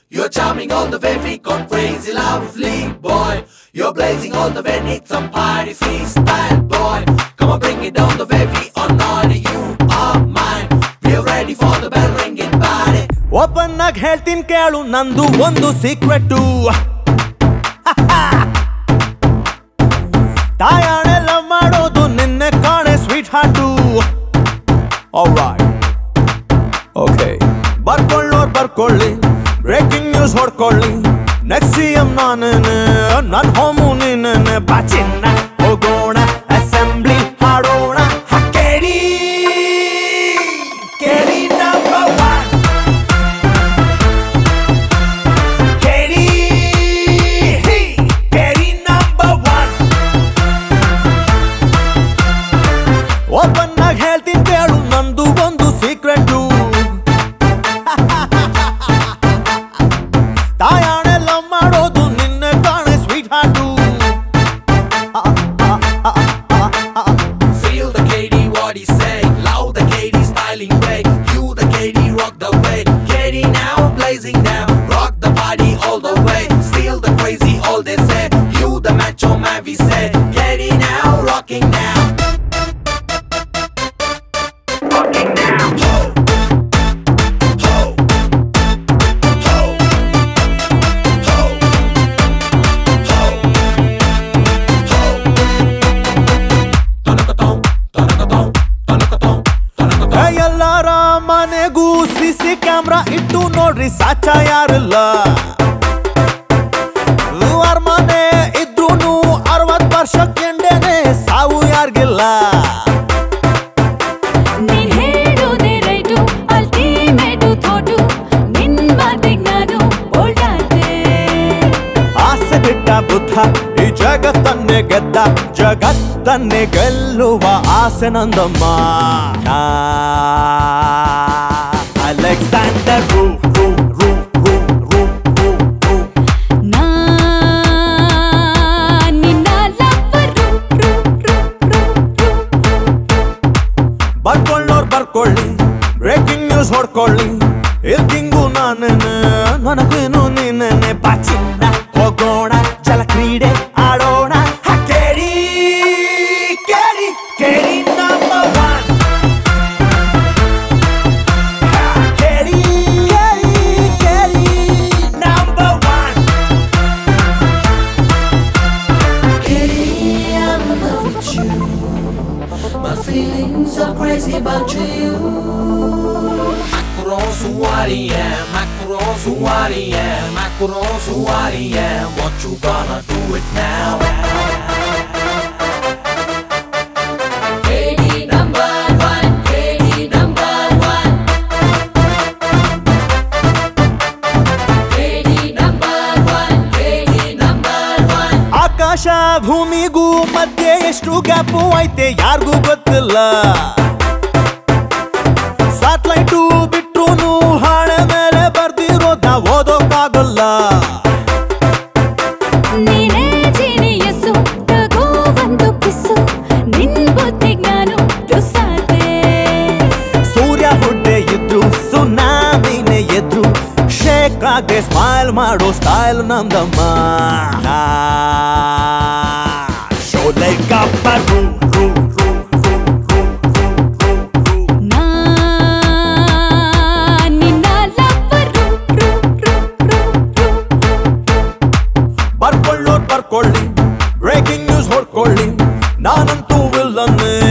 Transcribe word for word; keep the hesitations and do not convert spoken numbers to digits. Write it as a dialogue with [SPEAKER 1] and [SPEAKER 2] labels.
[SPEAKER 1] You're charming all the way, we got crazy, lovely boy. You're blazing all the way, need some party freestyle, boy. Come on, bring it down the way, we are naughty, you are mine. We are ready for the bell ringing party.
[SPEAKER 2] Open ಆಗಿ ಹೇಳ್ತೀನಿ ಕೇಳು ನಂದು ಒಂದು secret ತಾಯಾಣೆಲ್ಲ ಮಾಡೋದು ನಿನ್ನೆ ಕಾಣೆ sweet heart okay ಬರ್ಕೊಳ್ಳೋರ್ ಬರ್ಕೊಳ್ಳಿ ಬ್ರೇಕಿಂಗ್ ನ್ಯೂಸ್ ಹೊಡ್ಕೊಳ್ಳಿ ನೆಕ್ಸ್ಟ್ ಸಿ ಎಂ ನಾನೇನೆ ನನ್ ಹೋಮು ನೀನೇನೆ ಬಾಚಿನ್ನ ಹೋಗೋಣ ಅಸೆಂಬ್ಲಿ ಹಾಡೋಣ ಕೇಳಿ ಕೇಳಿ ನಂಬರ್ ಒನ್ ಕೇಳಿ ಕೇಳಿ ನಂಬರ್ ಒನ್ ಓಪನ್ ಆಗಿ ಹೇಳ್ತೀನಿ ಕೇಳು ನಂದು ಒಂದು ಸೀಕ್ರೆಟು ತಾಯಾಣೆಲ್ಲ ಮಾಡೋದು ನಿನ್ನೆ ಕಾಣೆ sweetheart
[SPEAKER 1] Feel the K D what he say, love the K D styling way. You the K D rock the way, K D now blazing now, rock the party all the way. Steal the crazy all they say, you the macho man we say, K D now rocking now. Rocking now. Ho. Ho. Ho. Ho. Ho. Ho. Tonakaton, tonakaton, tonakaton, tonakaton.
[SPEAKER 2] ಎಲ್ಲಾರ ಮನೆಗೂ C C camera ಇಟ್ಟು ನೋಡ್ರಿ ಸಾಚ ಯಾರಿಲ್ಲ ಅವ್ರ ಮನೆ ಇದ್ರೂನು ಅರವತ್ ವರ್ಷಕ್ಕೆಂಡೇನೆ ಸಾವು ಯಾರಿಗಿಲ್ಲ
[SPEAKER 3] ನೀನ್ ಹೇಳೋದೇ ರೈಟು ಅಲ್ಟಿಮೇಟು ಥಾಟು ನಿನ್ ಮಾತಿಗ್ ನಾನು ಓಲ್ಡಾದೆ
[SPEAKER 2] ಆಸೆ ಬಿಟ್ಟ ಬುದ್ಧ ಈ ಜಗತ್ತನ್ನೇ ಗೆದ್ದ ಜಗತ್ತನ್ನೇ ಗೆಲ್ಲುವ ಆಸೆ ನಂದಮ್ಮ ನಾ ಅಲೆಕ್ಸಾಂಡರ್ ರೂ ರೂ ರೂ ರೂ ರೂ ರೂ ರೂ
[SPEAKER 3] ನಾ ನಿನ್ನ ಲವ್ವರು ರು ರು ರು ರು
[SPEAKER 2] ಬರ್ಕೊಳ್ಳೋರ್ ಬರ್ಕೊಳ್ಳಿ ಬ್ರೇಕಿಂಗ್ ನ್ಯೂಸ್ ಹೊಡ್ಕೊಳ್ಳಿ ಇಲ್ಕಿಂಗು ನಾನೇನೆ ನನಗೇನು ನೀನೇನೆ ಬಾಚಿನ್ನ ಹೋಗೋಣ ಜಲ ಕ್ರೀಡೆ ಆಡೋಣ ಹ, ಕೇಳಿ ಕೇಳಿ ಕೇಳಿ ನಂಬರ್ ಒನ್ ಕೇಳಿ ಕೇಳಿ ಕೇಳಿ number one
[SPEAKER 1] Kitty, I'm in love with you. My feelings are crazy about you. Macro Suwaria, Macro Suwaria, Macro Suwaria. What you gonna do it now? K D number one, K D number one. K D number one, K D number one.
[SPEAKER 2] ಆಕಾಶ ಭೂಮಿಗೂ ಮಧ್ಯೆ ಎಷ್ಟು gap ಐತೆ ಯಾರಿಗೂ ಗೊತ್ತಿಲ್ಲ satellite ಬಿಟ್ರೂನು ಹಾಳೆ ಮೇಲೆ ಬರ್ದಿರೋದ ಓದೋಕ್ಕಾಗಲ್ಲ
[SPEAKER 3] ನೀನೇ ಜೀನಿಯಸ್ಸು ತಗೋ ಒಂದು ಕಿಸ್ಸು ನಿನ್ ಬುದ್ಧಿಗ್ ನಾನು ರುಸಾದೆ
[SPEAKER 2] ಸೂರ್ಯ ಹುಡ್ಡೆ ಇದ್ರು ಸುನಾಮಿನೇ ಎದ್ರು ಶೇಕ್ ಆಗೆ ಸ್ಮೈಲ್ ಮಾಡೋ ಸ್ಟೈಲ್ ನಮ್ದಮ್ಮ ಶೋಲೆ ಕಪ್ಪರು ರೂ ರೂ ರೂ ರೂ ರೂ ರೂ ರೂ
[SPEAKER 3] ನಾ ನಿನ್ನ ಲವ್ವರು ರು ರು ರು ರು
[SPEAKER 2] ಬರ್ಕೊಳ್ಳೋರ್ ಬರ್ಕೊಳ್ಳಿ ಬ್ರೇಕಿಂಗ್ ನ್ಯೂಸ್ ಹೊಡ್ಕೊಳ್ಳಿ ನಾನಂತೂ ವಿಲ್ಲನ್ನೇ